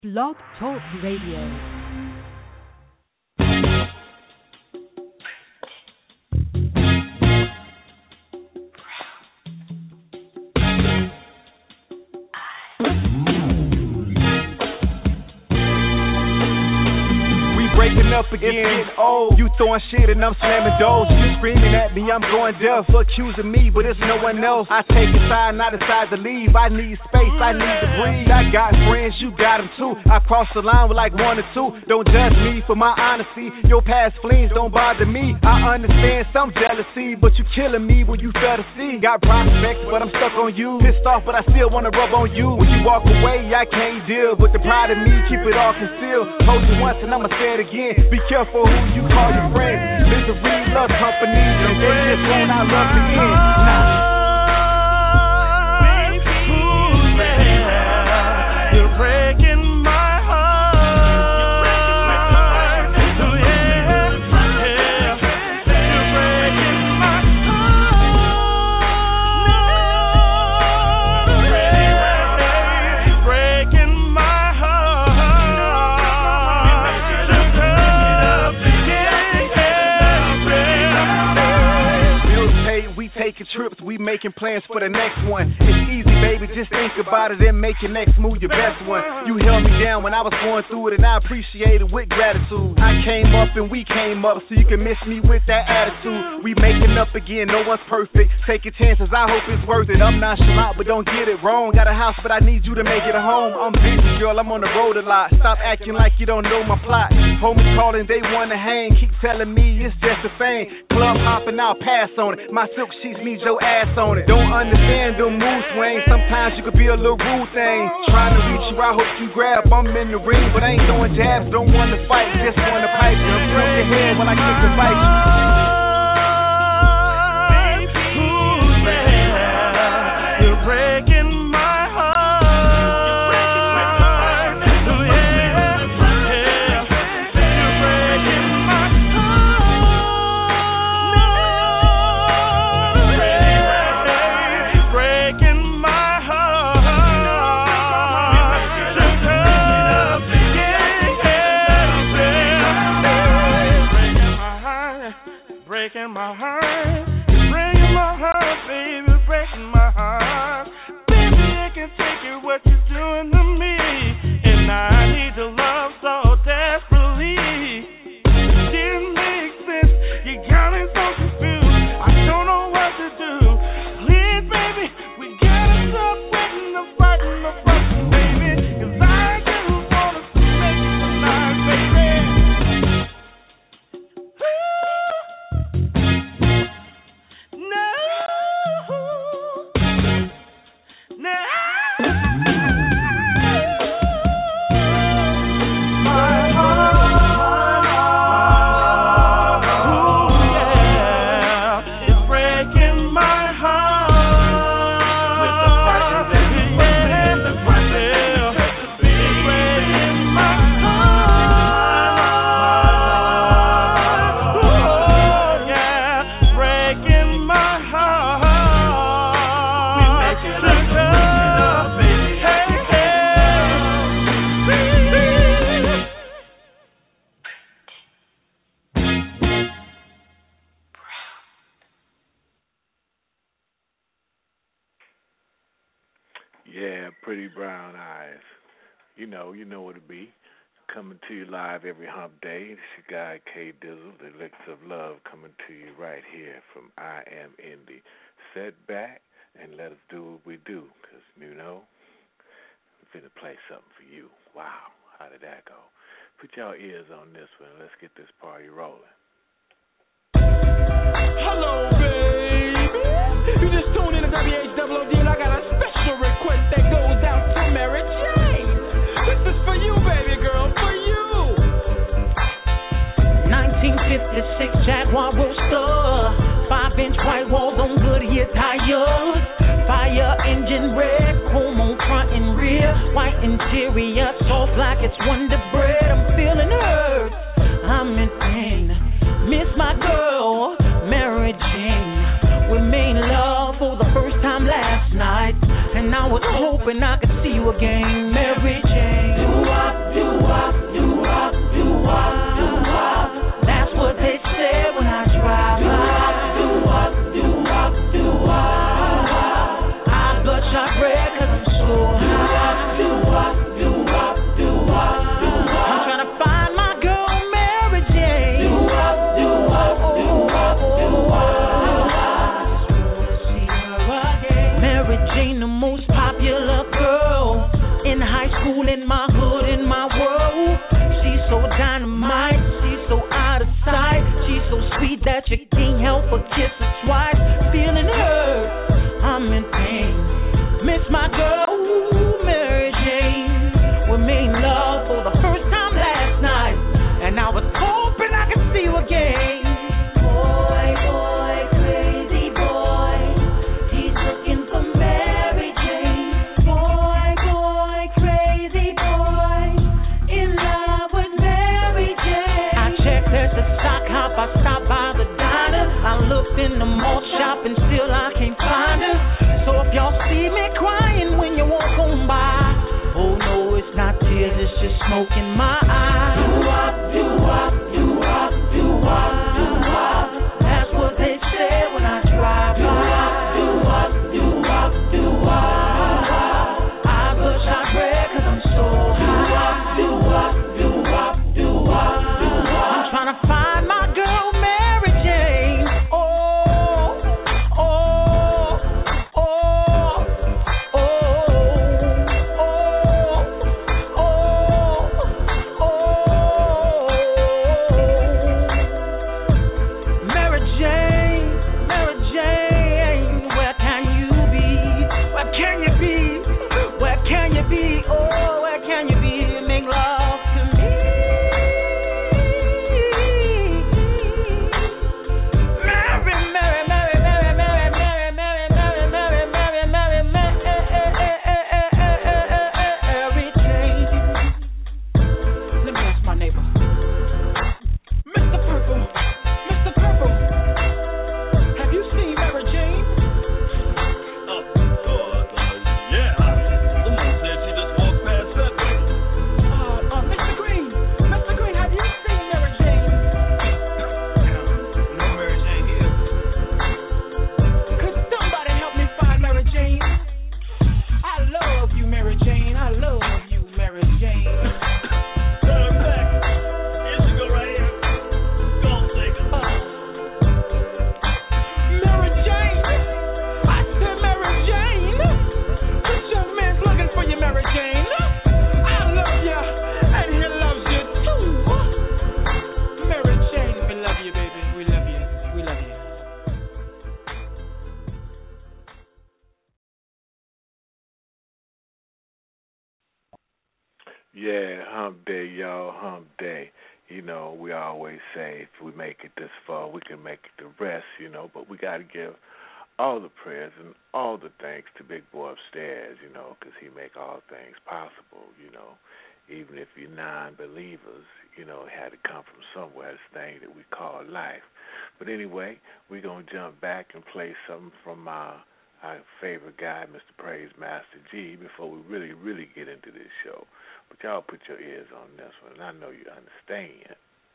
Blog Talk Radio. Up again, you throwing shit and I'm slamming doors. You screaming at me, I'm going deaf, accusing me, but it's no one else. I take a side and I decide to leave. I need space, I need to breathe. I got friends, you got them too. I cross the line with like one or two. Don't judge me for my honesty. Your past flings don't bother me. I understand some jealousy, but you killing me when you fail to see. Got prospects, but I'm stuck on you. Pissed off, but I still wanna rub on you. When you walk away, I can't deal with the pride of me. Keep it all concealed. Told you once and I'ma say it again. Be careful who you call your friends. Misery, love company, and they just want our love to end. Nah. You're breaking my heart. You're breaking my heart. You're breaking my taking trips, we making plans for the next one. It's easy, baby, just think about it and make your next move your best one. You held me down when I was going through it and I appreciate it with gratitude. I came up and we came up so you can miss me with that attitude. We making up again, no one's perfect. Taking chances, I hope it's worth it. I'm nonchalant, but don't get it wrong. Got a house, but I need you to make it a home. I'm busy, girl, I'm on the road a lot. Stop acting like you don't know my plot. Homies calling, they wanna hang. Keep telling me it's just a fame. Club hopping, I'll pass on it. My silk sheets need your ass on it. Don't understand the mood swings. Sometimes you could be a little rude thing. Trying to reach you, I hope you grab. I'm in the ring, but I ain't throwing jabs. Don't wanna fight, just wanna pipe you. Flip your head when I kick the bite you. You're breaking my heart. You're breaking my breaking my heart, you're breaking my heart, baby, breaking my heart. Baby, I can take it what you're doing to me, and I need your love so desperately. Didn't make sense, you got me so confused. I don't know what to do. Please, baby, we gotta stop waiting to fighting, baby, 'cause I just wanna make you tonight, baby. You know what it be. Coming to you live every hump day. It's your guy K Dizzle, the Elixir of Love, coming to you right here from I Am Indie. Sit back and let us do what we do, because, you know, we're finna play something for you. Wow, how did that go? Put your ears on this one. Let's get this party rolling. Hello, baby. You just tuned in to WHOOD, and I got a special request that goes out to Mary Jane. This is for you, baby girl, for you. 1956 Jaguar Roadster, 5-inch white walls on Goodyear tires, fire engine red, chrome on front and rear, white interior, soft like it's Wonder Bread. I'm feeling hurt, I'm in pain. Miss my girl, Mary Jane. We made love for the first time last night, and I was hoping I could see you again, Mary Jane. smoke in my eyes. Do-wop, do-wop, do-wop, do-wop, do-wop. That's what they say when I drive by. Do-wop, do-wop, do-wop. I push, I brag 'cause I'm so high. Do-wop, do-wop, do-wop, do-wop. I'm trying to find my girl Mary Jane. Oh, oh, oh, oh, oh, oh, oh. Mary Jane, Mary Jane, where can you be? Where can you be? Where can you be? Oh, where can you be? Make love to me. Mary, Mary, Mary, Mary, Mary, Mary, Mary, Mary, Mary, Mary, Mary, Mary Jane. Let me ask my neighbor. Mr. Purple, Mr. Purple, have you seen Mary Jane? Yeah. Someone said she just walked past that way. Mr. Green, have you seen Mary Jane? No Mary Jane here. Could somebody help me find Mary Jane? I love you, Mary Jane. I love you, Mary Jane. Turn back. Here she go right here. Go on, take her. Mary Jane. I said Mary Jane. This young man's looking for you, Mary Jane. I love you, and he loves you too. Mary Jane, we love you, baby. We love you. We love you. Yeah, hump day, y'all, hump day. You know, we always say if we make it this far, we can make it the rest, you know, but we got to give all the prayers and all the thanks to Big Boy upstairs, you know, because he make all things possible, you know. Even if you're non-believers, you know, it had to come from somewhere, this thing that we call life. But anyway, we're going to jump back and play something from our favorite guy, Mr. Praise Master G, before we really get into this show. But y'all put your ears on this one, and I know you understand.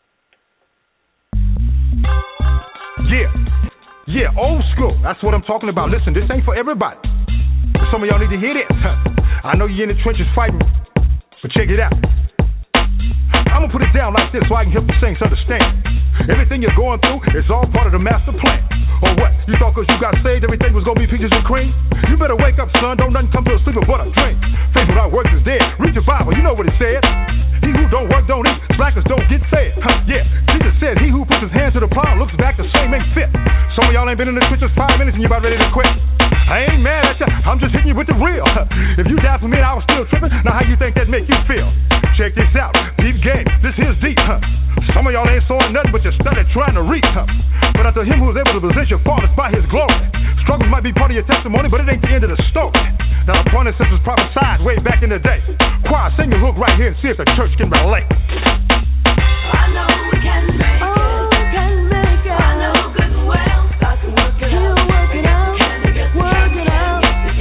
Yeah, old school. That's what I'm talking about. Listen, this ain't for everybody. Some of y'all need to hear this. I know you're in the trenches fighting, but check it out. I'm going to put it down like this so I can help the saints understand. Everything you're going through is all part of the master plan. Or what? You thought because you got saved everything was going to be peaches and cream? You better wake up, son. Don't nothing come to a sleeper but a dream. Faith without works is dead. Read your Bible. You know what it said. He who don't work don't eat. Slackers don't get fed. Yeah, Jesus said he who puts his hand to the plow looks back the same ain't fit. Some of y'all ain't been in the trenches 5 minutes and you about ready to quit. I ain't mad at you. I'm just hitting you with the real. If you died for me and I was still tripping, now how you think that make you feel? Check this out. Deep game. This here's deep. Some of y'all ain't sawing nothing but you started trying to reach. But unto him who is able to possess your fathers by his glory. Struggles might be part of your testimony, but it ain't the end of the story. Now the point is was prophesied way back in the day. Choir, sing your hook right here and see if the church can relate. I know we can make it. Oh, we can make it. I know good and well. God can work it out. He'll work it out. Work it out.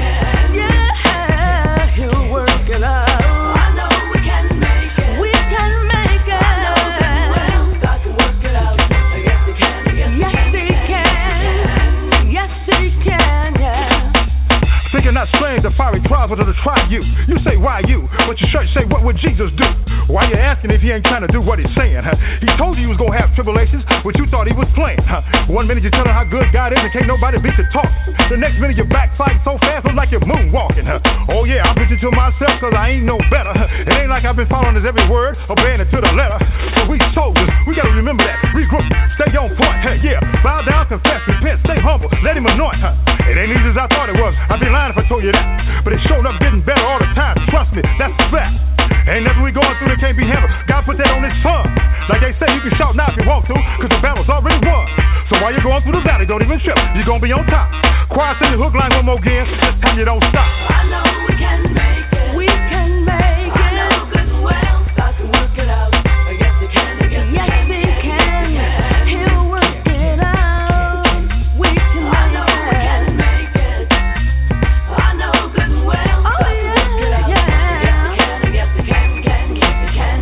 Yeah, he'll work it out. I know we can make it. We can make it. I know good and well. God can work it out. Yes, he can. Yes, he can. Yes, he can. Yeah. Thinking not strange, the fiery trials are to try you. You say, why you? But your church say, what would Jesus do? Why you asking if he ain't trying to do what he's saying? He told you he was going to have tribulations, but you thought he was playing. 1 minute you're telling how good God is and can't nobody beat the talk. The next minute you're backsliding so fast, look like you're moonwalking. Oh yeah, I'm preaching to myself because I ain't no better. It ain't like I've been following his every word, obeying it to the letter. So we soldiers, we got to remember that. Regroup, stay on point. Hey, yeah, bow down, confess, repent, stay humble, let him anoint. It ain't easy as I thought it was. I'd be lying if I told you that. But it showed up getting better all the time. Trust me, that's a fact. Ain't nothing we going through that can't be handled. God put that on his son. Like they say, you can shout now if you want to, because the battle's already won. So while you're going through the valley, don't even trip. You're going to be on top. Choir, sing the hook line one more again. This time you don't stop. I know we can make it. We can make it. I know good and well. God can work it out. Yes, he can. Yes, he can. He'll work it out. We can make it. I know we can make it. I know good and well. Oh, yeah, yeah. Yes, he can. Yes, he can.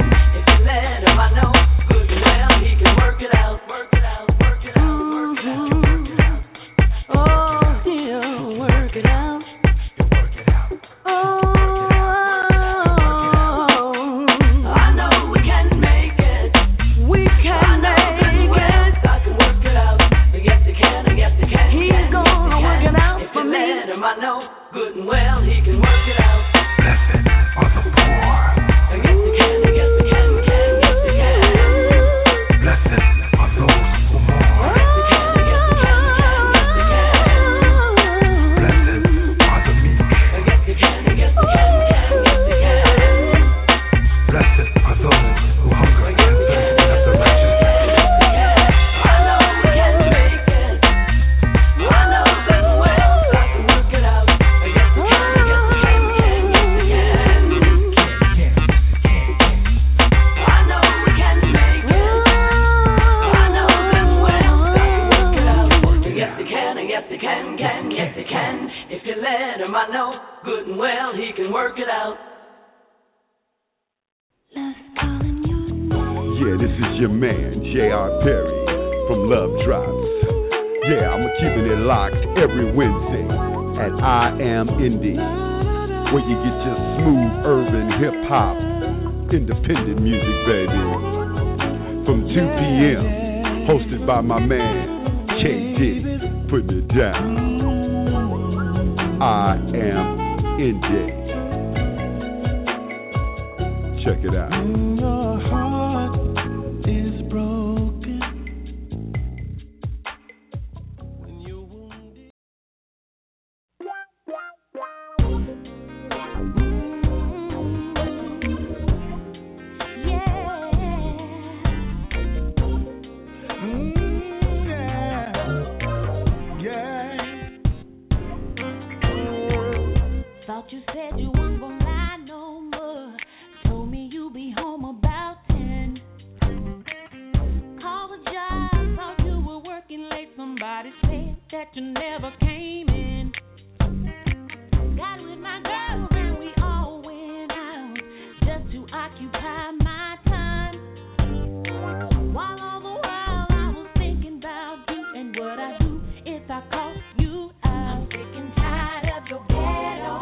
For those who hunger and thirst after righteousness. I know we can make it. I know good and well I can work it out. Yes, we can, yes, we can, yes, we can. I know we can make it. I know good and well I can work it out. Yes, we can, yes, we can, yes, we can. If you let him, I know good and well he can work it out. Yeah, this is your man, J.R. Perry, from Love Drops. Yeah, I'm keeping it locked every Wednesday at I Am Indie, where you get your smooth urban hip-hop, independent music, baby. From 2 p.m., hosted by my man, K. Diddy, put it down. I Am Indie. Check it out. Your heart is broken. When you're wounded. Thought you said you weren't gonna lie no more. Told me you'll be home about 10. Called the job, thought you were working late. Somebody said that you never came in. Got with my girls and we all went out just to occupy my time. While all the while I was thinking about you and what I'd do if I caught you out. I'm sick and tired of your ghetto.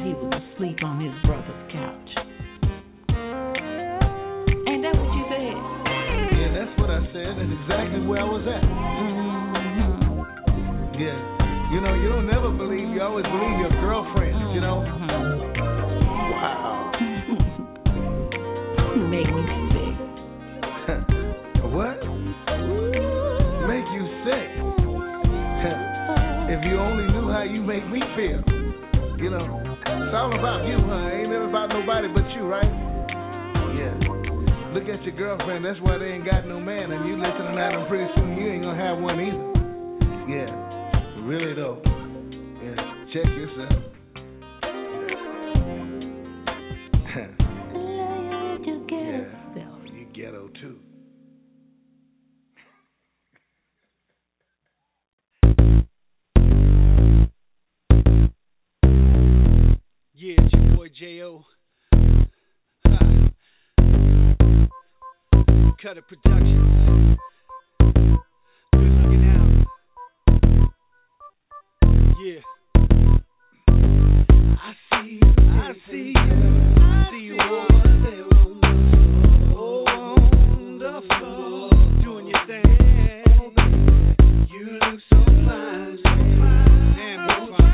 he was asleep on his brother's couch. Ain't that what you said? Yeah, that's what I said, and exactly where I was at. Yeah. You know, you don't never believe, you always believe your girlfriends, you know? Wow. You make me sick. What? Make you sick? If you only knew how you make me feel. You know, it's all about you, huh? Ain't never about nobody but you, right? Yeah. Look at your girlfriend, that's why they ain't got no man, and you listening at them pretty soon, you ain't gonna have one either. Yeah. Really though. Yeah. Check yourself. Yeah. You ghetto too. Yeah, it's your boy J.O. Cutter Productions. Good looking out. Yeah. I see you over there on the floor, doing your thing. You look so fine, damn, you're fine.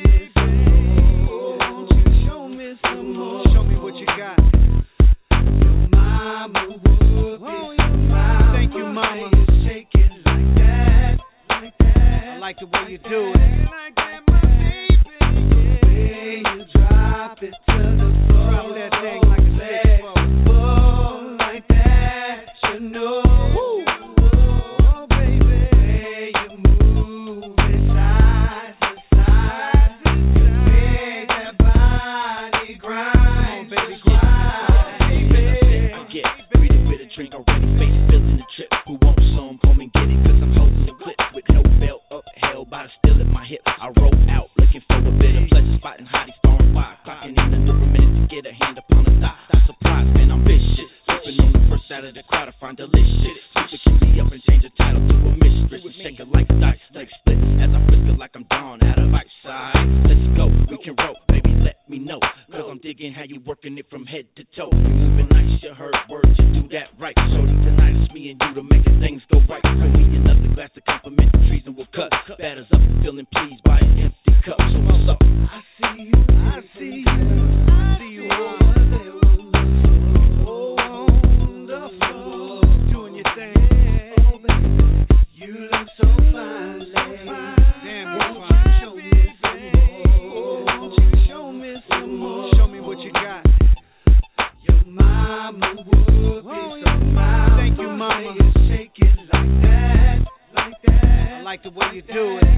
Show me some more. Show me what you got. Your mama would be smile. Thank you, mama. Shake it like that. I like the way you do it. You drop it to the floor. Drop that thing like a 6-4. Like that, you know. Oh, baby. You move it side to side. Make that body grind. Baby, I get greedy with a drink already. Face feeling the trip. Who wants some? Come and get it. Cause I'm holding the clip with no belt up. Held by the steel at my hip. I roll out looking for a bit of pleasure. Spotting hotties throwing fire. Clocking in another minute to get a hand upon the thigh. I'm surprised, man, I'm vicious. Sipping on the first out of the crowd, I find delicious. Super keep me up and change the title to a mistress. And shake it like dice, like split. As I frisk it like I'm down out of outside. Let's go, we can roll, baby, let me know. Cause I'm digging how you working it from head to toe. You moving nice, you heard words, you do that right. Shorty, tonight it's me and you to making things go right. Bring me another glass to compliment the trees and we'll cut. Batters up, feeling pleased by an empty cup. So what's up? I see you over there on the floor, doing your thing. You look so fine, damn, you're fine. Show me some more. Show me what you got. Your mama would be smile. Thank you, mama. Shake it like that. I like the way you do it.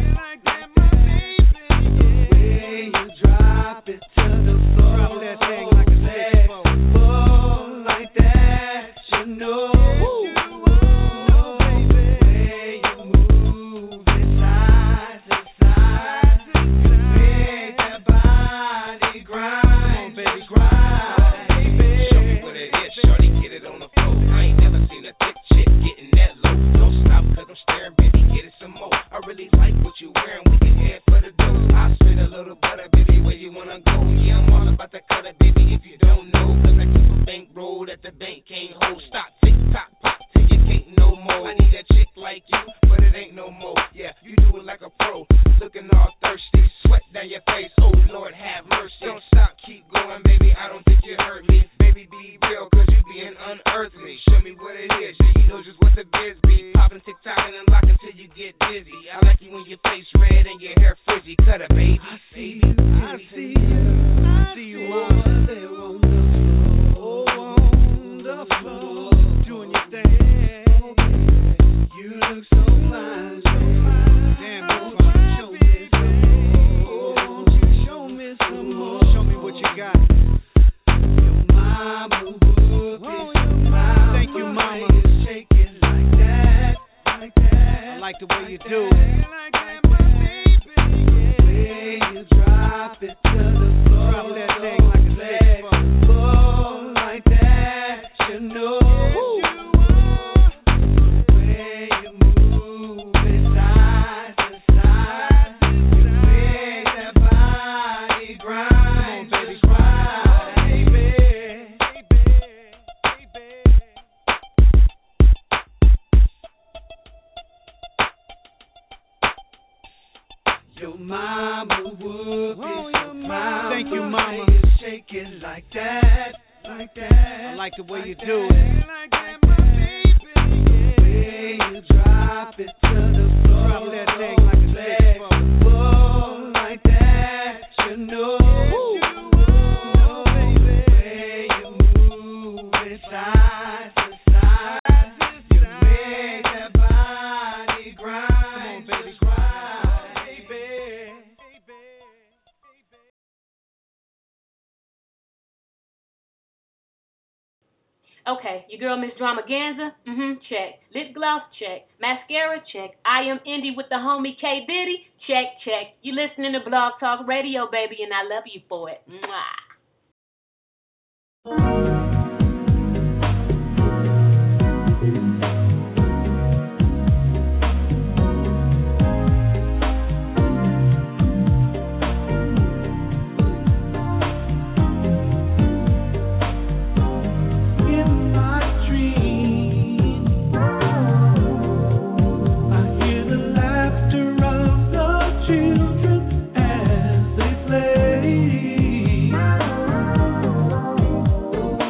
You drop it to the floor. Drop that thing like a 6-4. Like that, you know. Baby, you move it side to side. Make that body grind. Baby, grind. Show me what it is, shorty, get it on the floor. I ain't never seen a thick chick getting that low. Don't stop, cause I'm staring, baby, get it some more. I really like what you wearing, we can head for the door. I spit a little butter, baby, where you wanna go? Yeah, I'm all about the cutter, baby, if you don't know. Cause I keep a bankroll that the bank can't hold. Stop, tick, tock, pop, till you can't no more. I need a chick like you, but it ain't no more. Yeah, you do it like a pro, looking all thirsty, sweat down your face, oh Lord have mercy. Don't stop, keep going, baby, I don't think you hurt me. Baby, be real, cause you being unearthly. Show me what it is, yeah, you know just what the biz be. Popping, tick-tocking, and locking till you get dizzy. I like you when your face red and your hair frizzy. Cut it, baby. I see you over there on the floor, doing your thing. You look so fine, damn, you're fine. Show me some more. Show me what you got. Your mama would be smile. Thank you, mama. Shake it like that. I like the way you do it. You drop it to the floor. Drop that thing like a 6-4. Like that, you know. You move it side to side. You make that body grind. like the way you do it. You drop it to the floor. Drop that thing like a bag. Whoa, like that, you know. Okay, your girl Miss Dramaganza, check. Lip gloss, check. Mascara, check. I am Indie with the homie K Diddy, check. You listening to Blog Talk Radio, baby, and I love you for it. Mwah. Children as they play.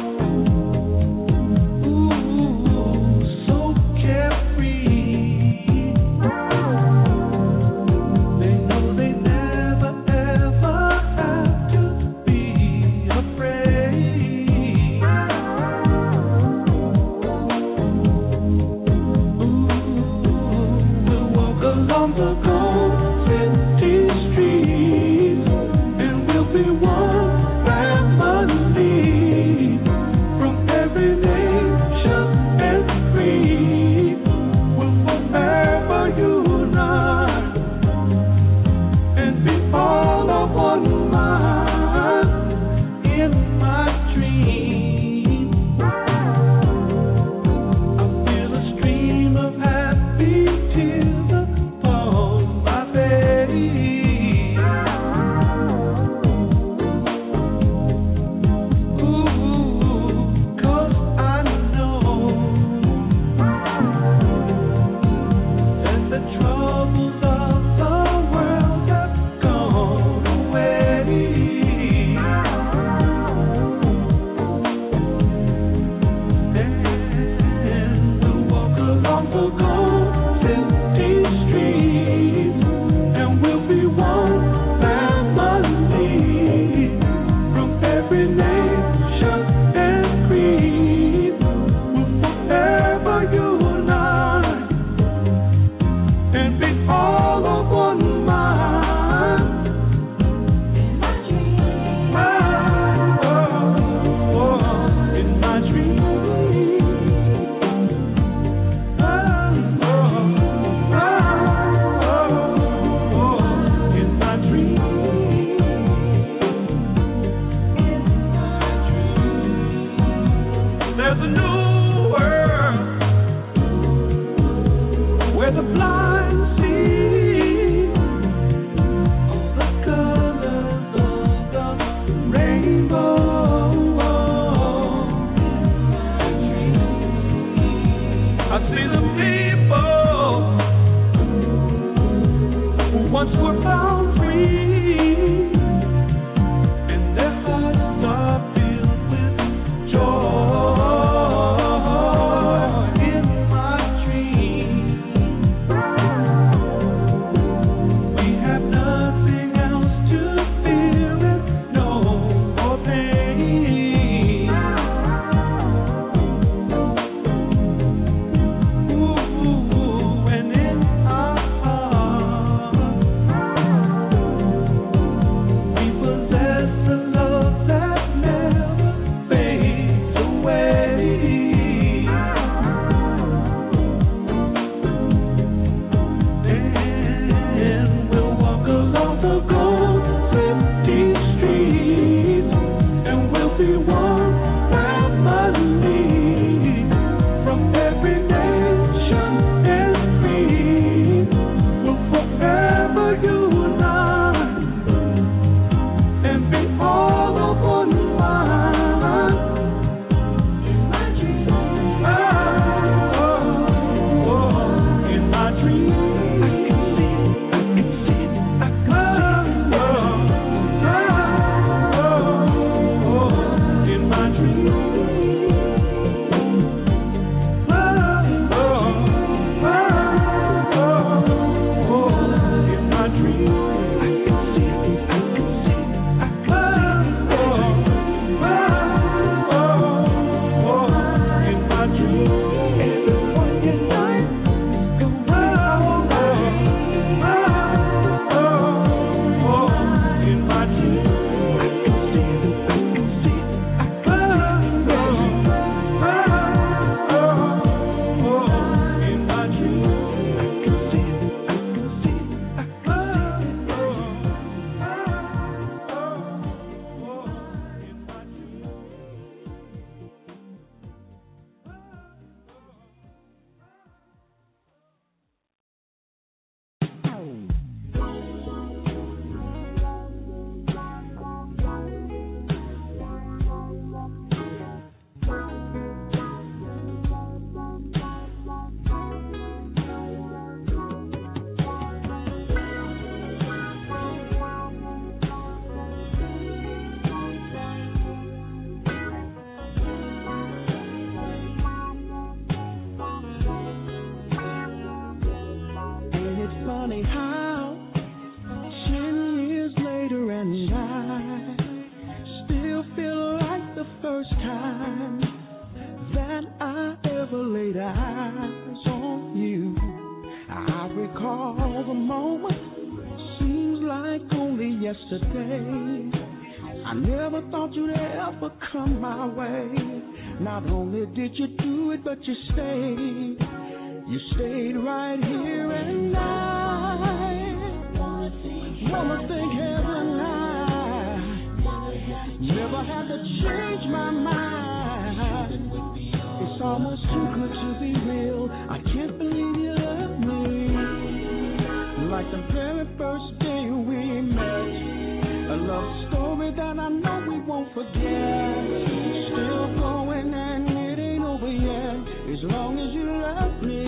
I never thought you'd ever come my way. Not only did you do it, but you stayed. You stayed right here, and I wanna thank heaven. I never had to change my mind. It's almost too good to be real. I can't believe you love me. Like the very first day we met. A love story that I know we won't forget. Still going and it ain't over yet. As long as you love me.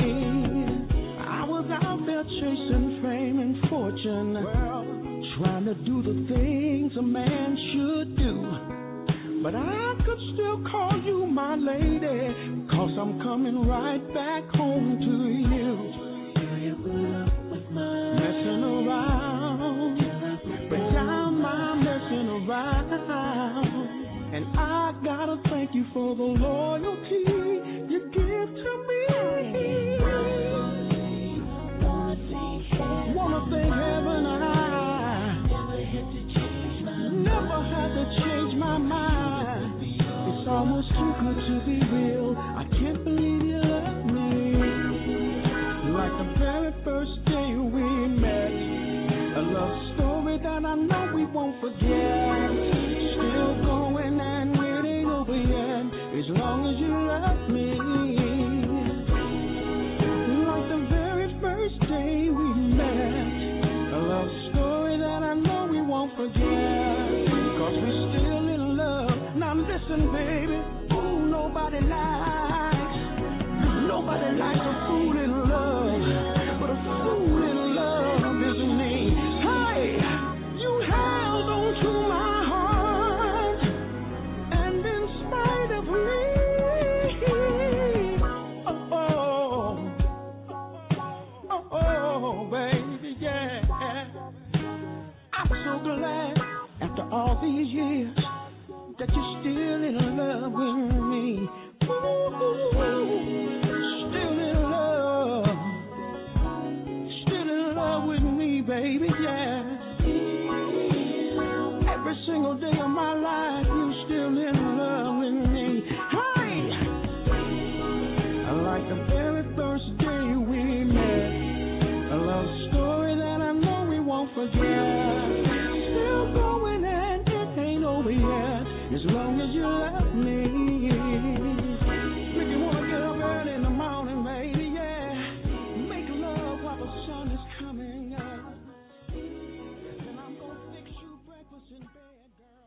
I was out there chasing fame and fortune, trying to do the things a man should do. But I could still call you my lady, 'cause I'm coming right back home to you. Messing around, but now I'm messing around. And I gotta thank you for the loyalty you give to me. Wanna thank heaven, I never had to change my mind. It's almost too good to be real. I can't believe you love me. Like the very first day we met. A love story that I know we won't forget. Still going and it ain't over yet. As long as you love me. Like the very first day we met. A love story that I know we won't forget. 'Cause we're still in love. Now listen, baby. Ooh, nobody likes a fool in love. But a fool in love is me. Hey, you held on to my heart. And in spite of me, oh, baby, yeah. I'm so glad after all these years that you're still in love with me. Ooh, still in love with me, baby, yeah. Every single day of my life, you're still in love with me. Hey, like the very first day we met. A love story that I know we won't forget. Still going and it ain't over yet. As long as you love me. Make you wanna get up early in the morning, baby, yeah. Make love while the sun is coming up. And I'm gonna fix you breakfast in bed,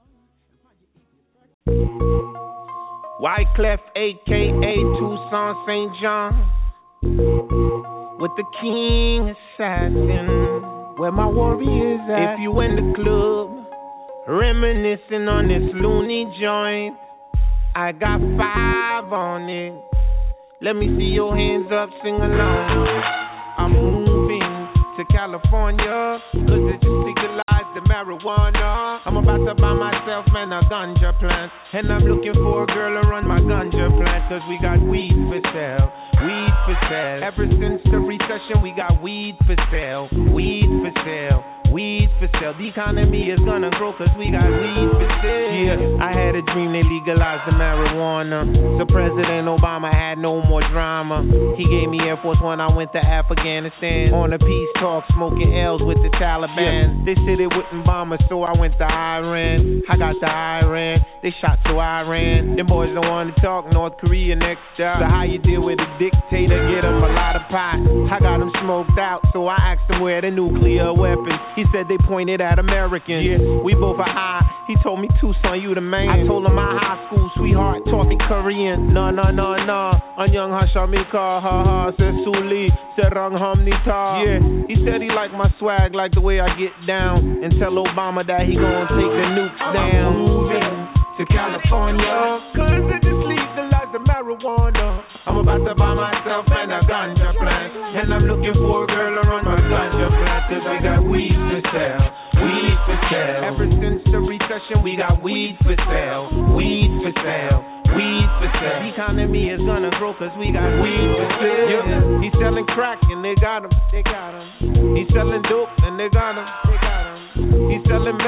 girl. Wyclef, a.k.a. Tucson St. John, with the king assassin, where my warriors at. If you in the club, reminiscing on this loony joint, I got 5 on it. Let me see your hands up, sing along. I'm moving to California, 'cause it just legalized the marijuana. I'm about to buy myself, man, a ganja plant. And I'm looking for a girl to run my ganja plant, 'cause we got weed for sale. Weed for sale. Ever since the recession, we got weed for sale. Weed for sale. Weed for sale. The economy is gonna grow 'cause we got weed for sale. Yeah, I had a dream they legalized the marijuana. So President Obama had no more drama. He gave me Air Force One, I went to Afghanistan. On a peace talk, smoking L's with the Taliban. They said it wouldn't bomb us, so I went to Iran. I got to Iran. They shot, so I ran. Them boys don't want to talk. North Korea next job. So how you deal with a dictator? Get him a lot of pot. I got him smoked out, so I asked him where the nuclear weapons. He said they pointed at Americans. Yeah, we both are high. He told me, Tucson, you the man. I told him my high school sweetheart talking Korean. No. Anyang Hashamika, ha said Suli, said Rang Hamnita. Yeah, he said he liked my swag, like the way I get down. And tell Obama that he gonna take the nukes down. Moving to California, 'cause it just legalized the marijuana. I'm about to buy myself and a ganja plant. And I'm looking for a girl to run my ganja plant, 'cause we got weed for sale. Weed for sale. Ever since the recession, we got weed for sale. Weed for sale. Weed for sale. The economy is gonna grow 'cause we got weed for sale. Yeah. He's selling crack and they got him. They got him. He's selling dope and they got him. They got him. He's selling meth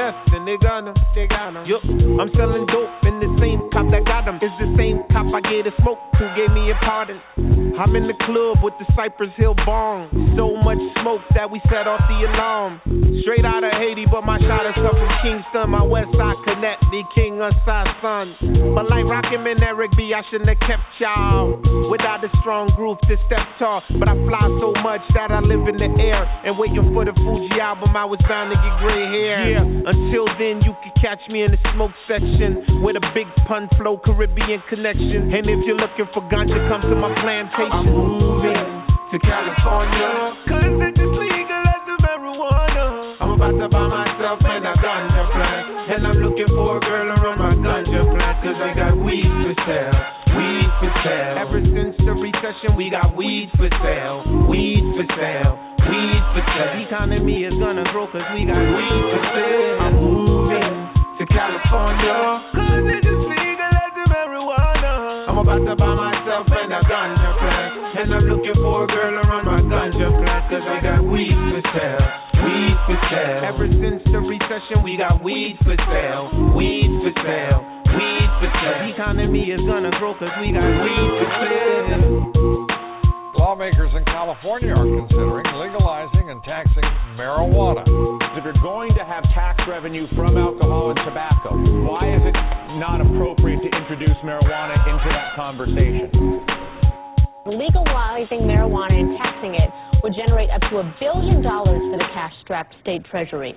they got him. Yup, I'm selling dope, and the same cop that got him is the same cop I gave the smoke who gave me a pardon. I'm in the club with the Cypress Hill bong. So much smoke that we set off the alarm. Straight out of Haiti, but my shot is up from Kingston. My West Side Connect, the king of side son. But like Rakim and Eric B, I shouldn't have kept y'all without a strong groove to step tall. But I fly so much that I live in the air. And waiting for the Fuji album, I was bound to get gray hair. Yeah, until then, you can catch me in the smoke section with a big pun flow, Caribbean connection. And if you're looking for ganja, come to my plantation. I'm moving to California, cause they just legalized the marijuana. I'm about to buy myself and a ganja plant, and I'm looking for a girl around my ganja plant, cause I got weed for sale, weed for sale. Ever since the recession, we got weed for sale, weed for sale, weed for sale. The economy is gonna grow cause we got weed for sale. I'm moving to California, cause they just legalized the marijuana. I'm about to buy myself and a ganja plant, and I'm looking for a girl around my ganja plant, cause I got weed for sale, weed for sale. Ever since the recession, we got weed for sale, weed for sale, weed for sale. The economy is gonna grow cause we got weed for sale. Lawmakers in California are considering legalizing and taxing marijuana. If you're going to have tax revenue from alcohol and tobacco, why is it not appropriate to introduce marijuana into that conversation? Legalizing marijuana and taxing it would generate up to $1 billion for the cash-strapped state treasury.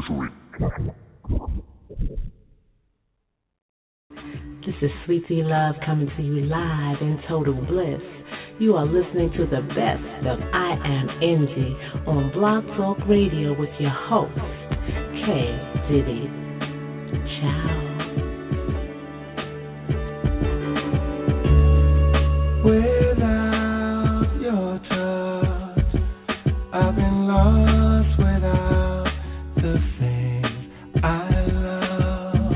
This is Sweet Tea Love coming to you live in total bliss. You are listening to the best of I Am Indie on Blog Talk Radio with your host, K. Diddy. Ciao. Without your touch, I've been lost without the things I love.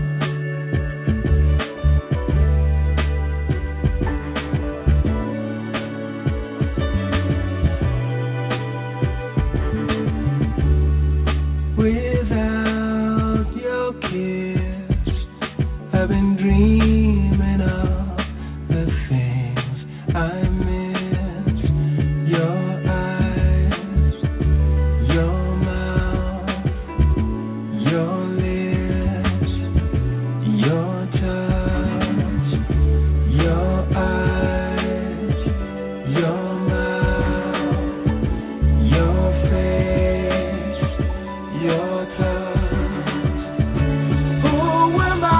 Without your kiss, I've been dreaming of the things I miss. Your eyes, your mouth, your lips, your touch, your eyes, your mouth, your face, your touch. Who am I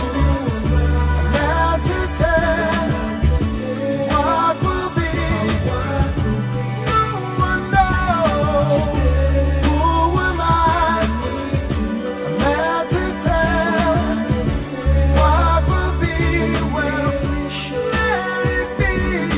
now to tell what will be? No one knows. Who am I now to tell what will be? Well, let it be.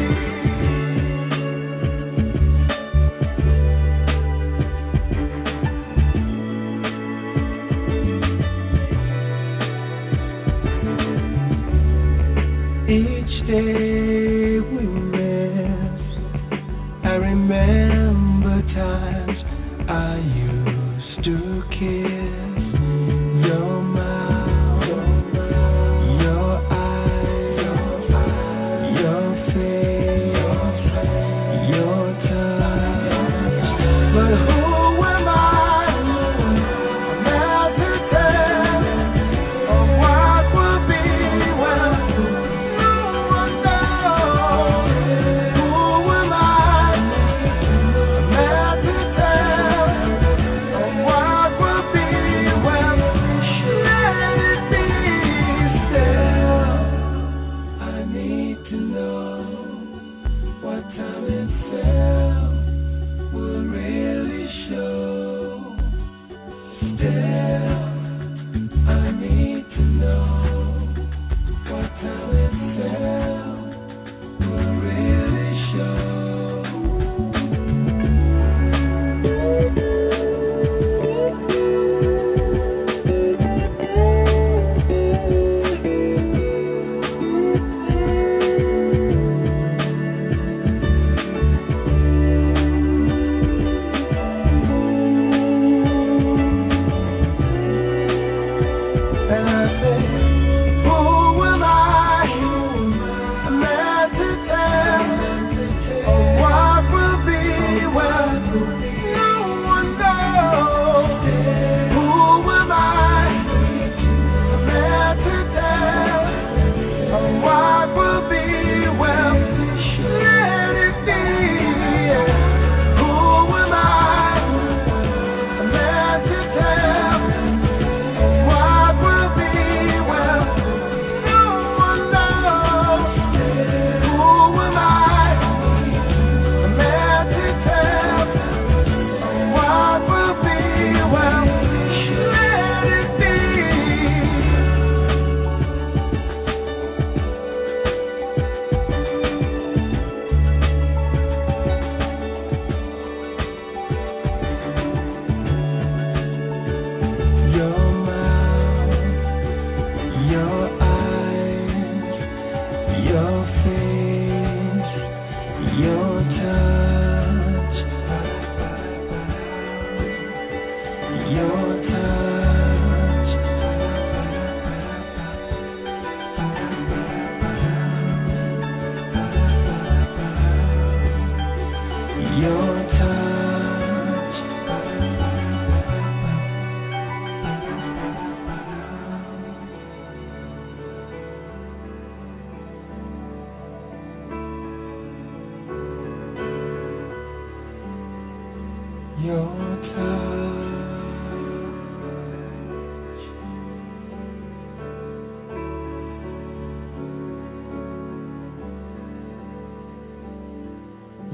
Each day we miss, I remember times I used to kiss your mouth, your eyes, your face, your touch. But who am I now to tell of what will be? Well, no one knows.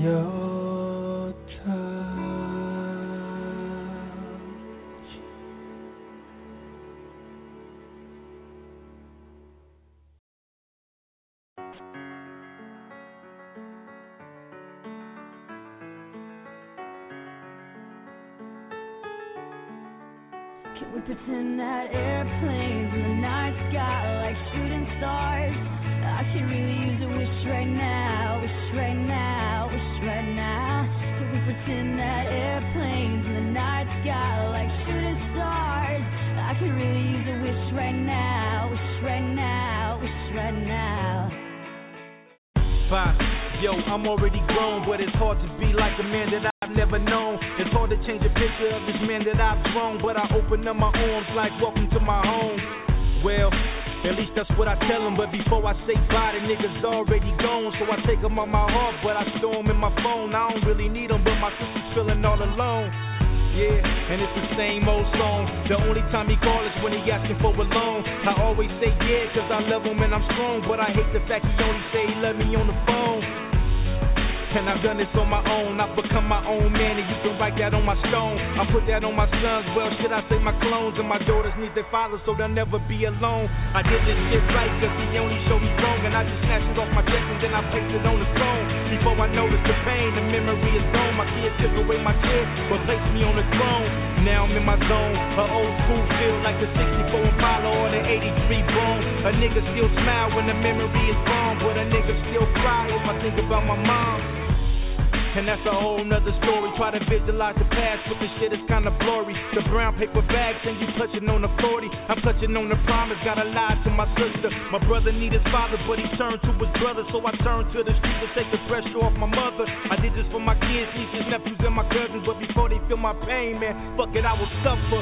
your touch. Can we pretend that airplanes in the night sky like shooting stars? I can really use a wish right now, wish right now, wish right now. Can we pretend that airplanes in the night sky like shooting stars? I can really use a wish right now, wish right now, wish right now. Fine. Yo, I'm already grown, but it's hard to be like a man that I've never known. It's hard to change a picture of this man that I've grown, but I open up my arms like welcome to my home. Well, at least that's what I tell them, but before I say bye, the niggas already gone. So I take them on my heart, but I store them in my phone. I don't really need them, but my sister's feeling all alone. Yeah, and it's the same old song. The only time he calls is when he asking for a loan. I always say yeah, cause I love him and I'm strong, but I hate the fact he only say he love me on the phone. And I've done this on my own. I've become my own man, and you can write that on my stone. I put that on my sons, well, should I say my clones? And my daughters need their fathers, so they'll never be alone. I did this shit right, cause he only showed me wrong. And I just snatched it off my chest, and then I placed it on the throne. Before I noticed the pain, the memory is gone. My kid took away my kid, but placed me on the throne. Now I'm in my zone. An old school feel like the 64 Impala or the 83 Bone. A nigga still smile when the memory is gone, but a nigga still cry if I think about my mom. And that's a whole nother story. Try to visualize the past, but this shit is kinda blurry. The brown paper bags and you clutching on the 40. I'm clutching on the promise, gotta lie to my sister. My brother need his father, but he turned to his brother. So I turned to the street to take the pressure off my mother. I did this for my kids, nieces, nephews, and my cousins. But before they feel my pain, man, fuck it, I will suffer.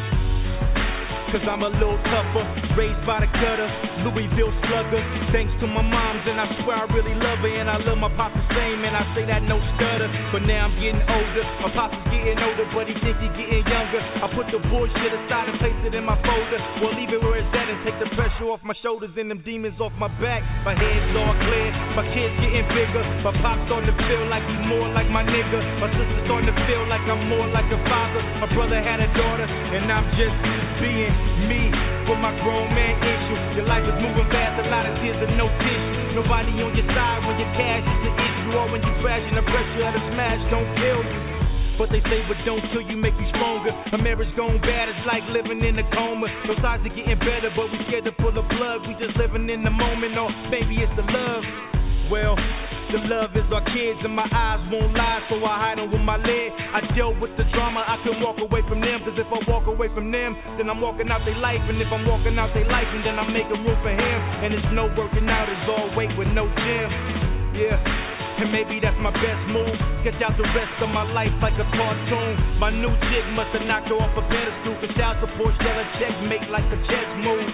Cause I'm a little tougher, raised by the gutter, Louisville slugger. Thanks to my moms, and I swear I really love her. And I love my pops the same, and I say that no stutter. But now I'm getting older, my pops is getting older, but he think he getting younger. I put the bullshit aside and place it in my folder. Well, leave it where it's at and take the pressure off my shoulders and them demons off my back. My head's all clear, my kid's getting bigger. My pop's starting to feel like he's more like my nigga. My sister's starting to feel like I'm more like a father. My brother had a daughter, and I'm just being me for my grown man issue. Your life is moving fast, a lot of tears and no tissue. Nobody on your side when your cash is the issue, or when you crash and the pressure of the smash don't kill you. But they say, but don't kill you, make you stronger. A marriage gone bad, it's like living in a coma. No signs are getting better, but we scared to pull the plug. We just living in the moment, or maybe it's the love. Well, the love is our kids, and my eyes won't lie, so I hide them with my lid. I deal with the drama, I can walk away from them, cause if I walk away from them, then I'm walking out their life. And if I'm walking out their life, and then I'm making room for him. And it's no working out, it's all weight with no gym. Yeah. And maybe that's my best move. Sketch out the rest of my life like a cartoon. My new chick must have knocked her off a pedestal, cause child support shell a checkmate like a chess move.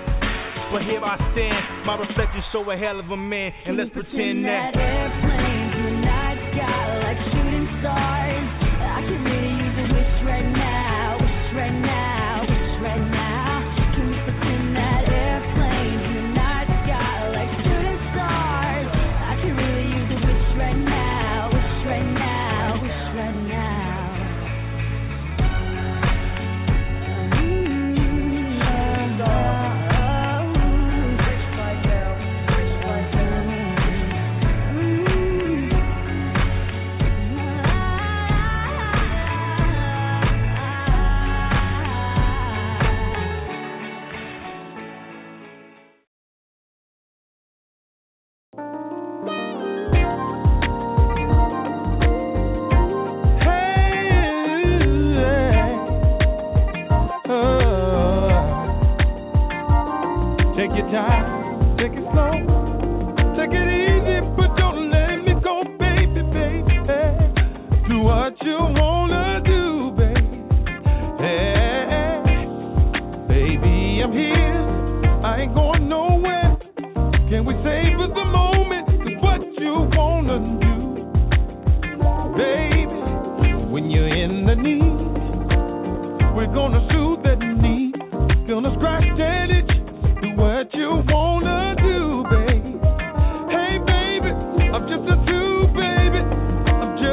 But here I stand, my reflection show a hell of a man. And let's pretend that airplanes in the night sky like shooting stars. I can really use a wish right now, wish right now, wish right now. Can we pretend that airplanes in the night sky like shooting stars? I can really use a wish right now, wish right now, wish right now. I'm just a two, baby. I'm just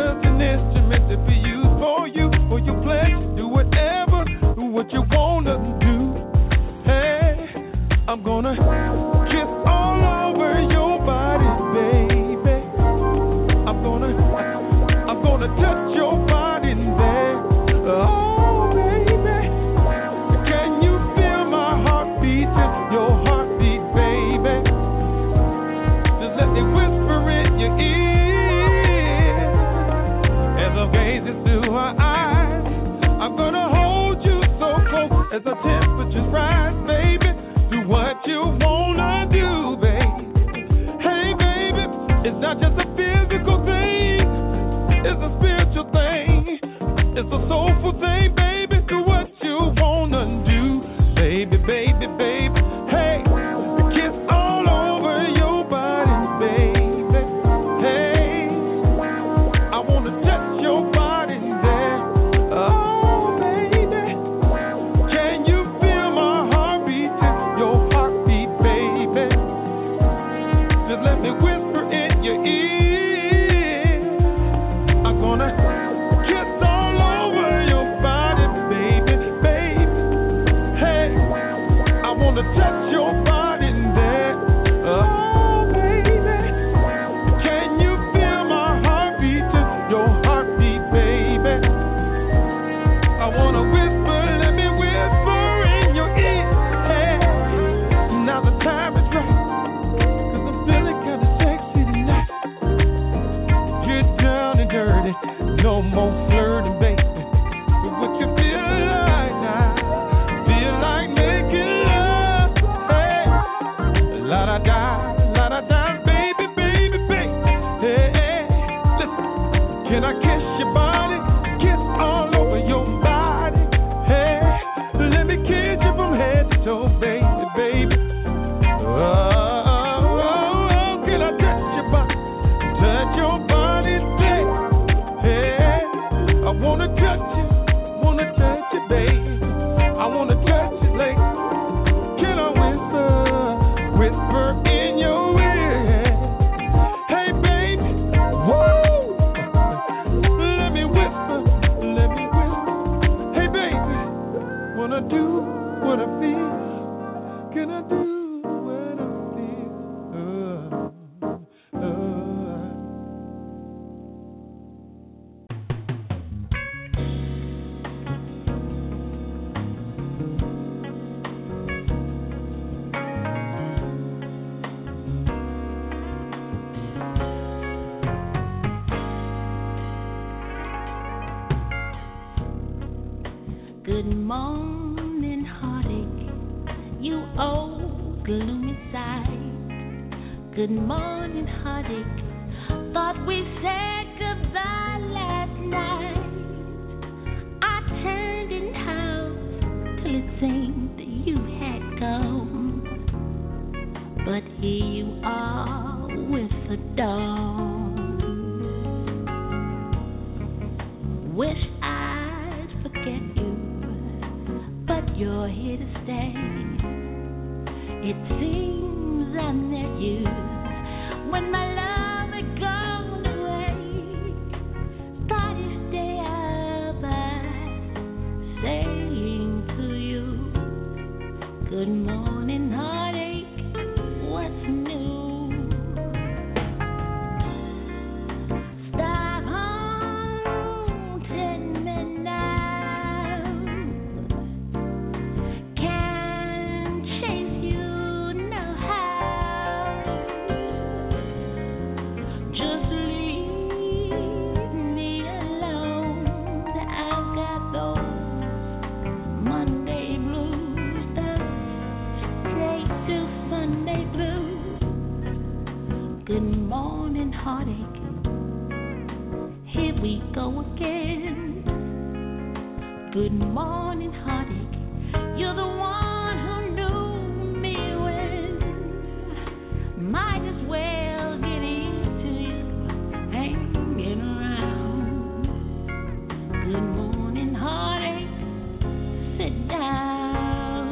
gonna kiss all over your body, baby. I'm gonna touch your body there. Oh, baby. Can you feel my heartbeat? Your heartbeat, baby. Just let me whisper in your ear as I gaze into her eyes. I'm gonna hold you so close as the temperatures rise, baby. Do what you wanna do, baby. Hey, baby, it's not just a physical thing, it's a spiritual thing, it's a soulful thing, baby. Do what you wanna do, baby, baby, baby. Hey, kiss all over your body, baby. Hey, I wanna touch your body there. Oh, baby, can you feel my heartbeat? Your heartbeat, baby. Just let me whisper in your ear. I'm gonna kiss all over your body, baby, baby. Hey, I wanna touch your body there. Oh, baby, can you feel my heartbeat? Your heartbeat, baby. I wanna whisper, let me whisper in your ear. Hey, now the time is right, 'cause I'm feeling kinda sexy tonight. Get down and dirty, no more flirting, baby. But what you feel like now? Feel like making love. Hey, la-da-da, baby, baby, baby. Hey, hey, listen, can I kiss your body? Kiss all over your body. Hey, let me kiss you from head to toe, baby, baby. Oh, can I touch your body? Touch your body, baby. Hey, I wanna touch you, baby. I wanna touch you, lady. Can I whisper in your ear? Hey, baby, woo! Let me whisper. Hey, baby, wanna do what I feel? Can I do what I feel? Good morning, heartache. You old gloomy sight. Good morning, heartache. Thought we said goodbye last night. I turned in house till it seemed that you had gone. But here you are with the dawn. Wish I'd forget you, but you're here to stay. It seems I met you when my love had gone away. Start each day out by saying to you, good morning, heartache, what's new? Stop haunting me now. Can't chase you no how. Just leave me alone. I've got those Monday blues, straight to Sunday blues. Good morning, heartache. Here we go again. Good morning, heartache. You're the one who knew me when. Might as well get used to you hanging around. Good morning, heartache. Sit down.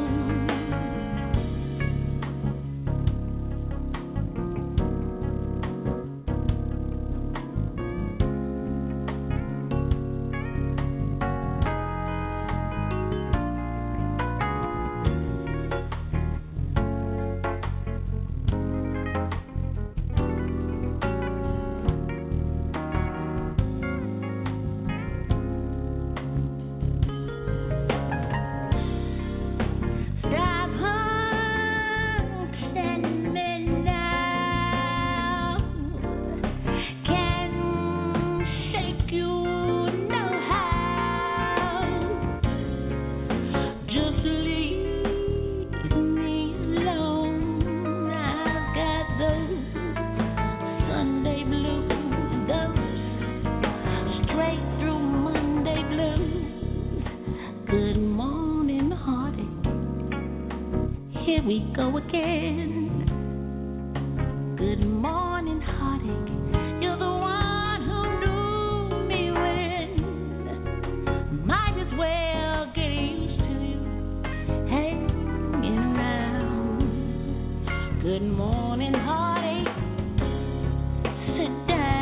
here we go again. Good morning, heartache. You're the one who knew me when. Might as well get used to you hanging around. Good morning, heartache. Sit down.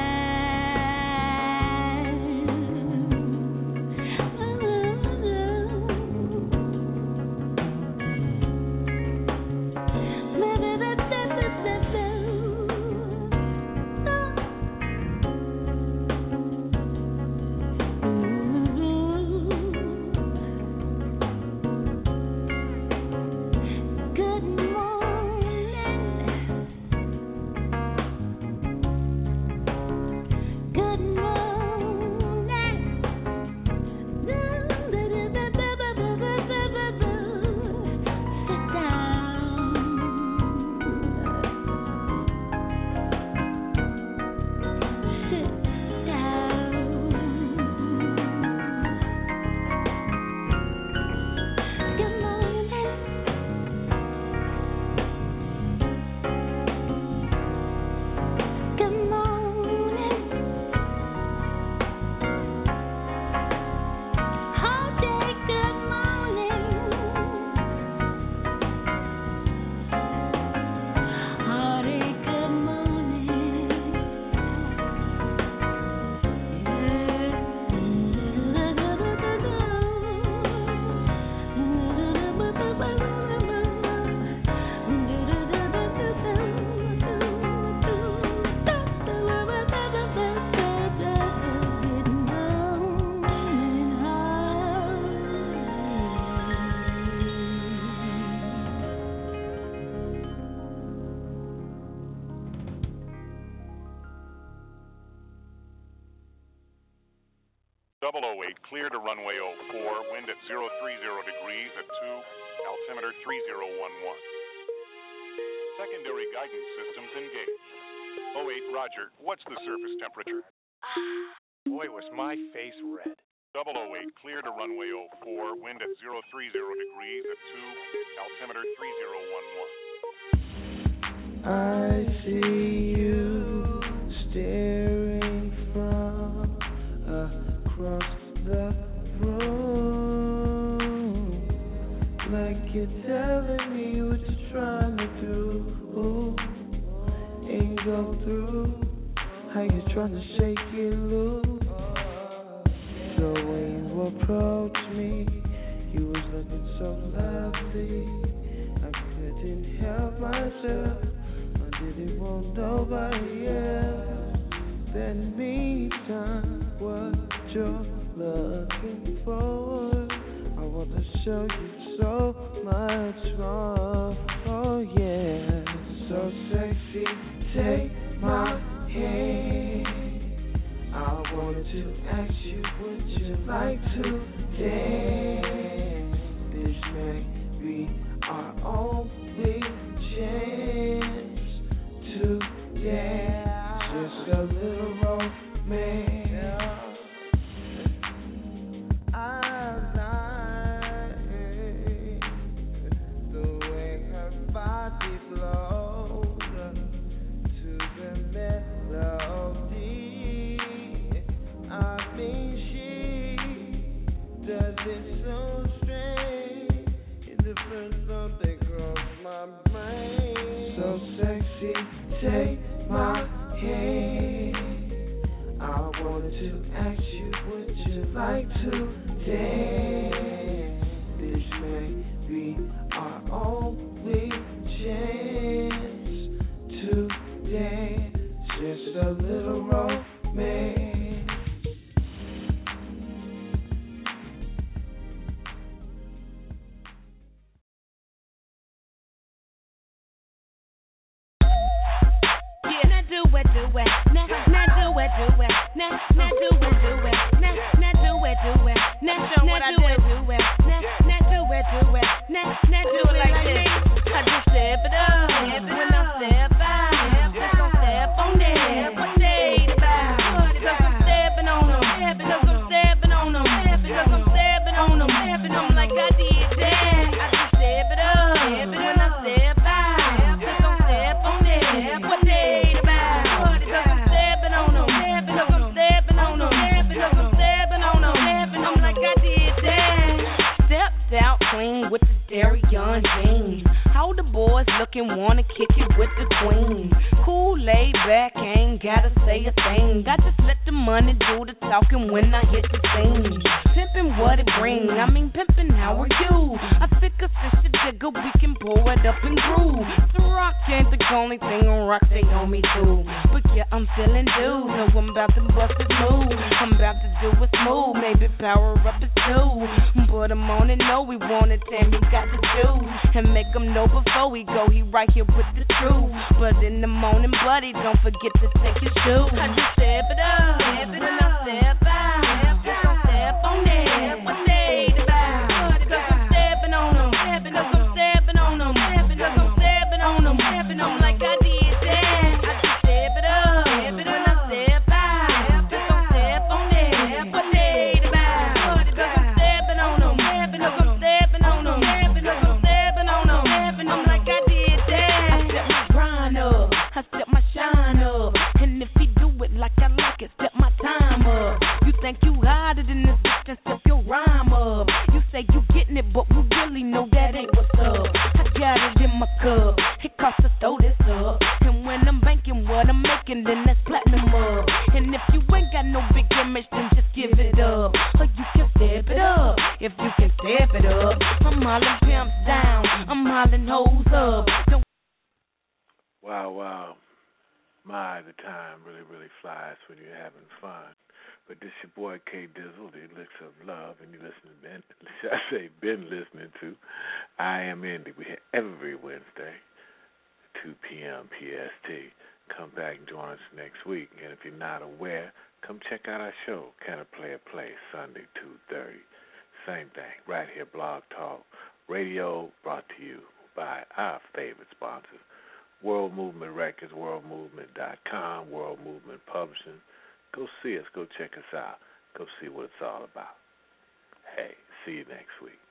Clear to runway 04, wind at 030 degrees at 2, altimeter 3011. Secondary guidance systems engaged. 08, Roger, what's the surface temperature? Boy, was my face red. 008, clear to runway 04, wind at 030 degrees at 2, altimeter 3011. I see you staring from across the room, like you're telling me what you're trying to do, ain't go through, how you trying to shake it loose. The way you approached me, you was looking so lovely, I couldn't help myself, I didn't want nobody else than me. Time what you're looking for, I want to show you so much more. Oh yeah, so sexy, take my hand. I wanted to ask you, would you like to dance? This may be our only chance to dance, just a little romance. Take my hand. I wanted to ask you, would you like to dance? This may be our only chance to dance, just a little romance. Like I did that, I just step it up. When I boys looking, wanna kick it with the queen. Cool, laid back, ain't gotta say a thing. I just let the money do the talking when I hit the scene. Pimpin' what it bring, I mean pimpin', how are you? I figure since you digger, we can pour it up and groove. The rock ain't the only thing on rock, they on me too. But yeah, I'm feeling due, so I'm about to bust it move. I'm about to do it smooth, maybe power up his two. But I'm on it, know we want it, Tammy got the juice. And make him know before we go, he right here with the truth. But in the morning, buddy, don't forget to take your shoes. I just step it up, when I step out, just don't step on it, what they about. Cause I'm stepping on them, cause I'm stepping on them, cause I'm stepping on them, I'm like I did that. I just step it up, when I step out, just don't step on it, what they about. Cause I'm stepping on them, cause I'm stepping on them, cause I'm stepping on them, I'm like I did that. I step my grind up, I step my shine up, and if he do it like I like it, step my time up. You think you harder than this bitch, then step your rhyme up. You say you getting it, but we really know that ain't what's up. I got it in my cup, it costs to throw this up, and when I'm banking what I'm making, then that's platinum up. And if you ain't got no big image, then just give it up, or you can step it up. If you can step it up, I'm hollering pimps down, I'm hollering hoes up. Don't Wow, wow. My, the time really, really flies when you're having fun. But this your boy K Dizzle, the Elixir of Love, and you been listening to I Am Indie. We're here every Wednesday, 2 p.m. PST. Come back and join us next week. And if you're not aware, come check out our show, Can a Player Play, Sunday, 2:30. Same thing, right here, Blog Talk Radio, brought to you by our favorite sponsors, World Movement Records, worldmovement.com, World Movement Publishing. Go see us. Go check us out. Go see what it's all about. Hey, see you next week.